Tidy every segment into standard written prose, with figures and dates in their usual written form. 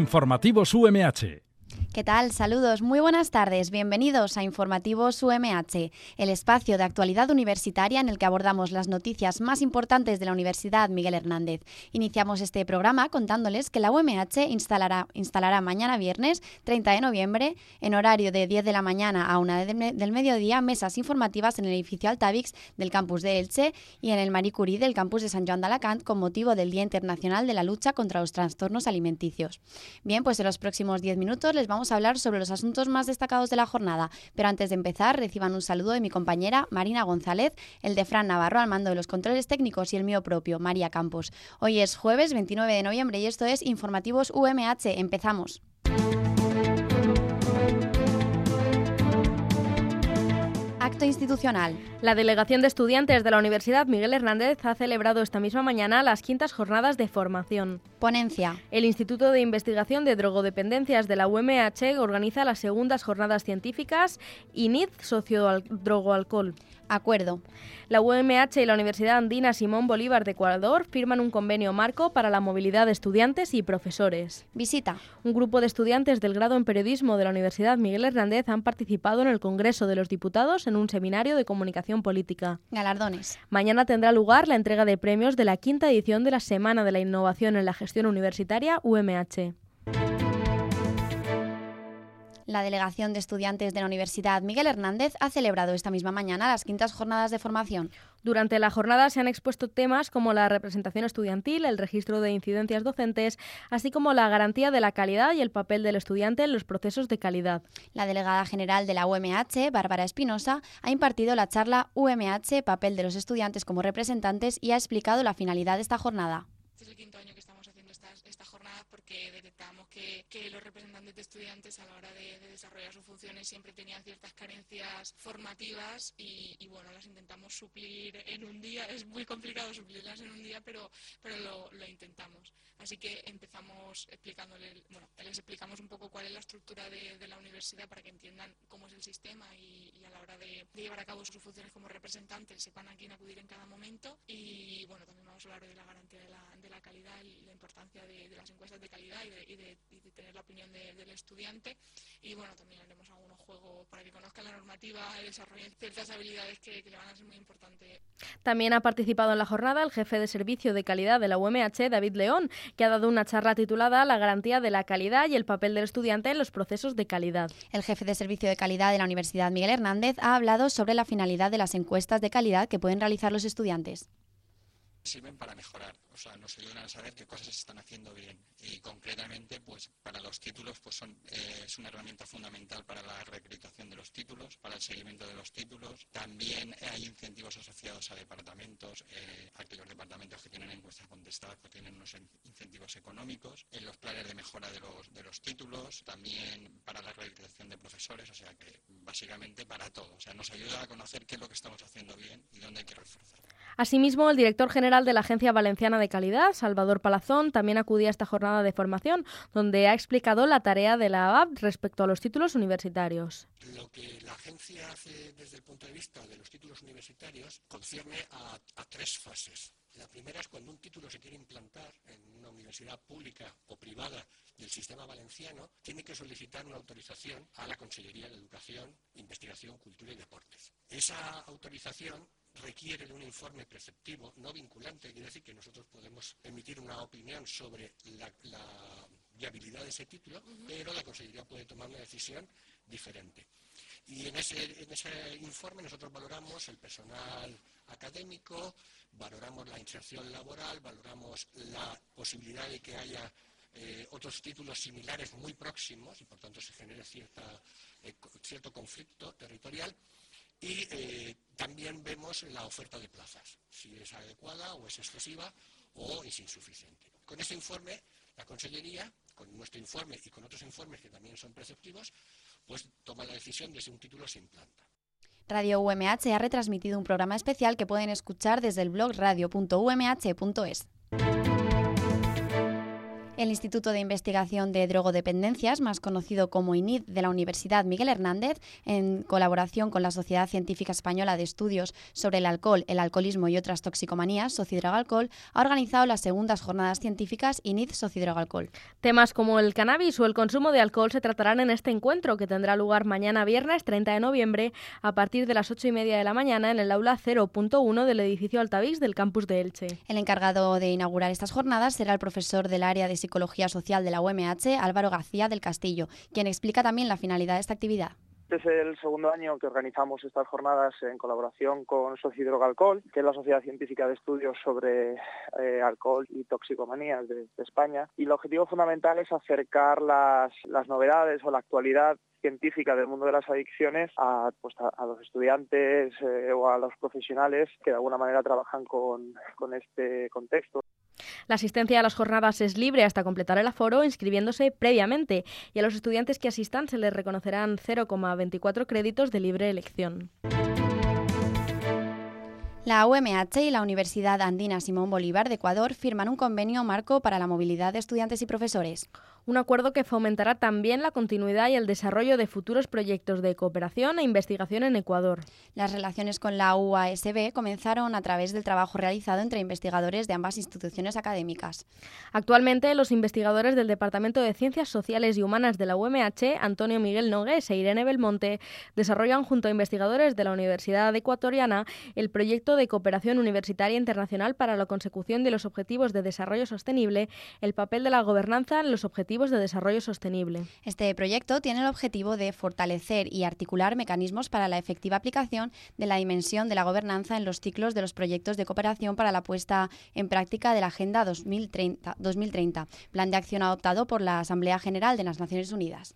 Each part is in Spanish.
Informativos UMH. ¿Qué tal? Saludos, muy buenas tardes. Bienvenidos a Informativos UMH, el espacio de actualidad universitaria en el que abordamos las noticias más importantes de la Universidad Miguel Hernández. Iniciamos este programa contándoles que la UMH instalará mañana viernes 30 de noviembre, en horario de 10 de la mañana a 1 del mediodía, mesas informativas en el edificio Altavix del campus de Elche y en el Marie Curie del campus de Sant Joan d'Alacant con motivo del Día Internacional de la Lucha contra los Trastornos Alimenticios. Bien, pues en los próximos 10 minutos les vamos a hablar sobre los asuntos más destacados de la jornada, pero antes de empezar reciban un saludo de mi compañera Marina González, el de Fran Navarro al mando de los controles técnicos y el mío propio, María Campos. Hoy es jueves 29 de noviembre y esto es Informativos UMH. Empezamos. Acto institucional. La Delegación de Estudiantes de la Universidad Miguel Hernández ha celebrado esta misma mañana las 5ª jornadas de formación. Ponencia. El Instituto de Investigación de Drogodependencias de la UMH organiza las segundas jornadas científicas INID Socio-Drogo-Alcohol. Acuerdo. La UMH y la Universidad Andina Simón Bolívar de Ecuador firman un convenio marco para la movilidad de estudiantes y profesores. Visita. Un grupo de estudiantes del grado en Periodismo de la Universidad Miguel Hernández han participado en el Congreso de los Diputados en un seminario de comunicación política. Galardones. Mañana tendrá lugar la entrega de premios de la 5ª edición de la Semana de la Innovación en la Gestión Universitaria UMH. La Delegación de Estudiantes de la Universidad Miguel Hernández ha celebrado esta misma mañana las 5ª jornadas de formación. Durante la jornada se han expuesto temas como la representación estudiantil, el registro de incidencias docentes, así como la garantía de la calidad y el papel del estudiante en los procesos de calidad. La delegada general de la UMH, Bárbara Espinosa, ha impartido la charla UMH, papel de los estudiantes como representantes, y ha explicado la finalidad de esta jornada. Este es el 5º año que estamos haciendo esta jornada porque detectamos que los representantes de estudiantes a la hora de desarrollar sus funciones siempre tenían ciertas carencias formativas y bueno, las intentamos suplir en un día. Es muy complicado suplirlas en un día, pero lo intentamos. Así que empezamos les explicamos un poco cuál es la estructura de la universidad para que entiendan cómo es el sistema y a la hora de llevar a cabo sus funciones como representantes sepan a quién acudir en cada momento. Y bueno, también vamos a hablar de la garantía de la calidad y la importancia de las encuestas de calidad y de tener la opinión del estudiante. Y bueno, también haremos algunos juegos para que conozcan la normativa y desarrollen ciertas habilidades que le van a ser muy importantes. También ha participado en la jornada el jefe de Servicio de Calidad de la UMH, David León, que ha dado una charla titulada La garantía de la calidad y el papel del estudiante en los procesos de calidad. El jefe de Servicio de Calidad de la Universidad Miguel Hernández ha hablado sobre la finalidad de las encuestas de calidad que pueden realizar los estudiantes. Sirven para mejorar, nos ayudan a saber qué cosas se están haciendo bien y concretamente pues para los títulos pues es una herramienta fundamental para la reacreditación de los títulos, para el seguimiento de los títulos. También hay incentivos asociados a departamentos, aquellos departamentos que tienen encuestas contestadas pues tienen unos incentivos económicos, en los planes de mejora de los títulos, también para la acreditación de profesores, o sea que básicamente para todo, nos ayuda a conocer qué es lo que estamos haciendo bien y dónde hay que reforzar. Asimismo, el director general de la Agencia Valenciana de Calidad, Salvador Palazón, también acudía a esta jornada de formación, donde ha explicado la tarea de la AVAP respecto a los títulos universitarios. Lo que la agencia hace desde el punto de vista de los títulos universitarios concierne a 3 fases. La primera es cuando un título se quiere implantar en una universidad pública o privada del sistema valenciano, tiene que solicitar una autorización a la Consellería de Educación, Investigación, Cultura y Deportes. Esa autorización requiere de un informe preceptivo no vinculante, quiere decir que nosotros podemos emitir una opinión sobre la viabilidad de ese título, pero la Consellería puede tomar una decisión diferente. Y en ese informe nosotros valoramos el personal académico, valoramos la inserción laboral, valoramos la posibilidad de que haya otros títulos similares muy próximos y por tanto se genere cierto conflicto territorial. Y también vemos la oferta de plazas, si es adecuada o es excesiva o es insuficiente. Con ese informe, la Consellería, con nuestro informe y con otros informes que también son preceptivos, pues toma la decisión de si un título se implanta. Radio UMH ha retransmitido un programa especial que pueden escuchar desde el blog radio.umh.es. El Instituto de Investigación de Drogodependencias, más conocido como INID, de la Universidad Miguel Hernández, en colaboración con la Sociedad Científica Española de Estudios sobre el Alcohol, el Alcoholismo y otras Toxicomanías, Socidrogalcohol, ha organizado las segundas jornadas científicas INID Socidrogalcohol. Temas como el cannabis o el consumo de alcohol se tratarán en este encuentro, que tendrá lugar mañana viernes 30 de noviembre a partir de las 8:30 de la mañana en el aula 0.1 del edificio Altavix del campus de Elche. El encargado de inaugurar estas jornadas será el profesor del área de Psicología Social de la UMH, Álvaro García del Castillo, quien explica también la finalidad de esta actividad. Este es el segundo año que organizamos estas jornadas en colaboración con Socidrogalcohol, que es la Sociedad Científica de Estudios sobre Alcohol y Toxicomanías de España. Y el objetivo fundamental es acercar las novedades o la actualidad científica del mundo de las adicciones a los estudiantes o a los profesionales que de alguna manera trabajan con este contexto. La asistencia a las jornadas es libre hasta completar el aforo, inscribiéndose previamente, y a los estudiantes que asistan se les reconocerán 0,24 créditos de libre elección. La UMH y la Universidad Andina Simón Bolívar de Ecuador firman un convenio marco para la movilidad de estudiantes y profesores. Un acuerdo que fomentará también la continuidad y el desarrollo de futuros proyectos de cooperación e investigación en Ecuador. Las relaciones con la UASB comenzaron a través del trabajo realizado entre investigadores de ambas instituciones académicas. Actualmente, los investigadores del Departamento de Ciencias Sociales y Humanas de la UMH, Antonio Miguel Nogués e Irene Belmonte, desarrollan junto a investigadores de la Universidad Ecuatoriana el proyecto de cooperación universitaria internacional para la consecución de los objetivos de desarrollo sostenible, el papel de la gobernanza en los objetivos de desarrollo sostenible. Este proyecto tiene el objetivo de fortalecer y articular mecanismos para la efectiva aplicación de la dimensión de la gobernanza en los ciclos de los proyectos de cooperación para la puesta en práctica de la Agenda 2030, plan de acción adoptado por la Asamblea General de las Naciones Unidas.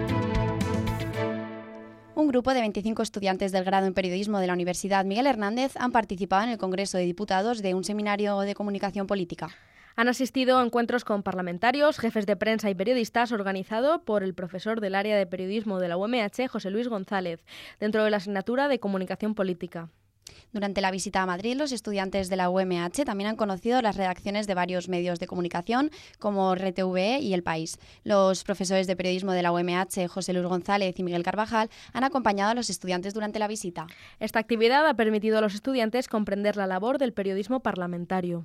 Un grupo de 25 estudiantes del grado en periodismo de la Universidad Miguel Hernández han participado en el Congreso de Diputados de un seminario de comunicación política. Han asistido a encuentros con parlamentarios, jefes de prensa y periodistas organizado por el profesor del área de periodismo de la UMH, José Luis González, dentro de la asignatura de comunicación política. Durante la visita a Madrid, los estudiantes de la UMH también han conocido las redacciones de varios medios de comunicación, como RTV y El País. Los profesores de periodismo de la UMH, José Luis González y Miguel Carvajal, han acompañado a los estudiantes durante la visita. Esta actividad ha permitido a los estudiantes comprender la labor del periodismo parlamentario.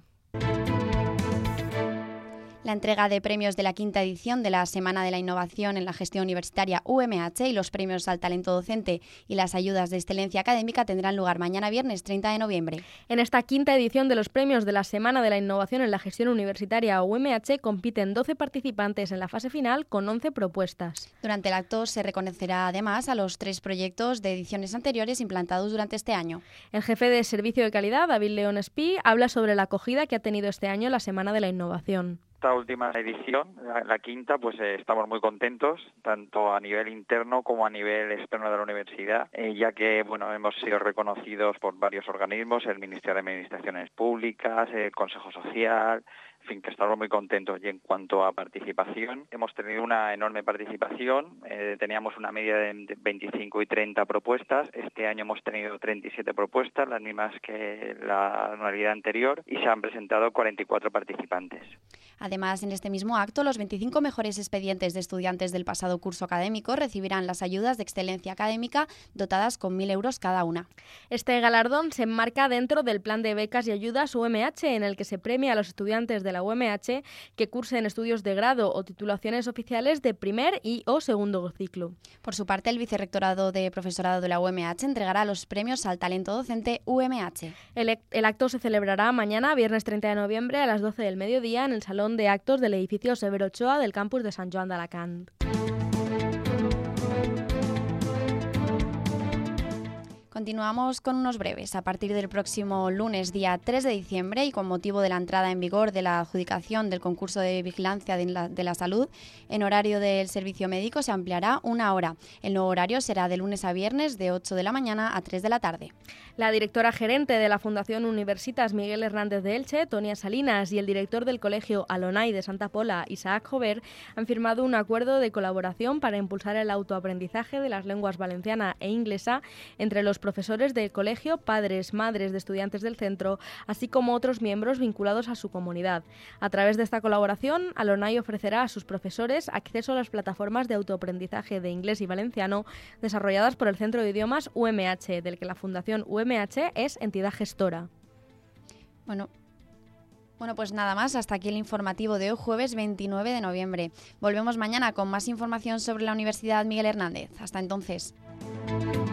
La entrega de premios de la quinta edición de la Semana de la Innovación en la Gestión Universitaria UMH y los premios al talento docente y las ayudas de excelencia académica tendrán lugar mañana viernes 30 de noviembre. En esta quinta edición de los premios de la Semana de la Innovación en la Gestión Universitaria UMH compiten 12 participantes en la fase final con 11 propuestas. Durante el acto se reconocerá además a los 3 proyectos de ediciones anteriores implantados durante este año. El jefe de Servicio de Calidad, David León Espí, habla sobre la acogida que ha tenido este año la Semana de la Innovación. Esta última edición, la quinta, pues estamos muy contentos, tanto a nivel interno como a nivel externo de la universidad, ya que hemos sido reconocidos por varios organismos, el Ministerio de Administraciones Públicas, el Consejo Social, en fin, que estamos muy contentos. Y en cuanto a participación, hemos tenido una enorme participación, teníamos una media de 25 y 30 propuestas, este año hemos tenido 37 propuestas, las mismas que la anualidad anterior, y se han presentado 44 participantes. Además, en este mismo acto, los 25 mejores expedientes de estudiantes del pasado curso académico recibirán las ayudas de excelencia académica dotadas con 1.000 euros cada una. Este galardón se enmarca dentro del plan de becas y ayudas UMH, en el que se premia a los estudiantes de la UMH que cursen estudios de grado o titulaciones oficiales de primer y o segundo ciclo. Por su parte, el vicerrectorado de profesorado de la UMH entregará los premios al talento docente UMH. El acto se celebrará mañana, viernes 30 de noviembre, a las 12 del mediodía, en el Salón de Actos del edificio Severo Ochoa del campus de Sant Joan d'Alacant. Continuamos con unos breves. A partir del próximo lunes, día 3 de diciembre, y con motivo de la entrada en vigor de la adjudicación del concurso de vigilancia de la salud, en horario del servicio médico se ampliará 1 hora. El nuevo horario será de lunes a viernes de 8 de la mañana a 3 de la tarde. La directora gerente de la Fundación Universitas Miguel Hernández de Elche, Tonia Salinas, y el director del Colegio Alonai de Santa Pola, Isaac Jover, han firmado un acuerdo de colaboración para impulsar el autoaprendizaje de las lenguas valenciana e inglesa entre los profesores del colegio, padres, madres de estudiantes del centro, así como otros miembros vinculados a su comunidad. A través de esta colaboración, Alonai ofrecerá a sus profesores acceso a las plataformas de autoaprendizaje de inglés y valenciano desarrolladas por el Centro de Idiomas UMH, del que la Fundación UMH es entidad gestora. Bueno, pues nada más, hasta aquí el informativo de hoy, jueves 29 de noviembre. Volvemos mañana con más información sobre la Universidad Miguel Hernández. Hasta entonces.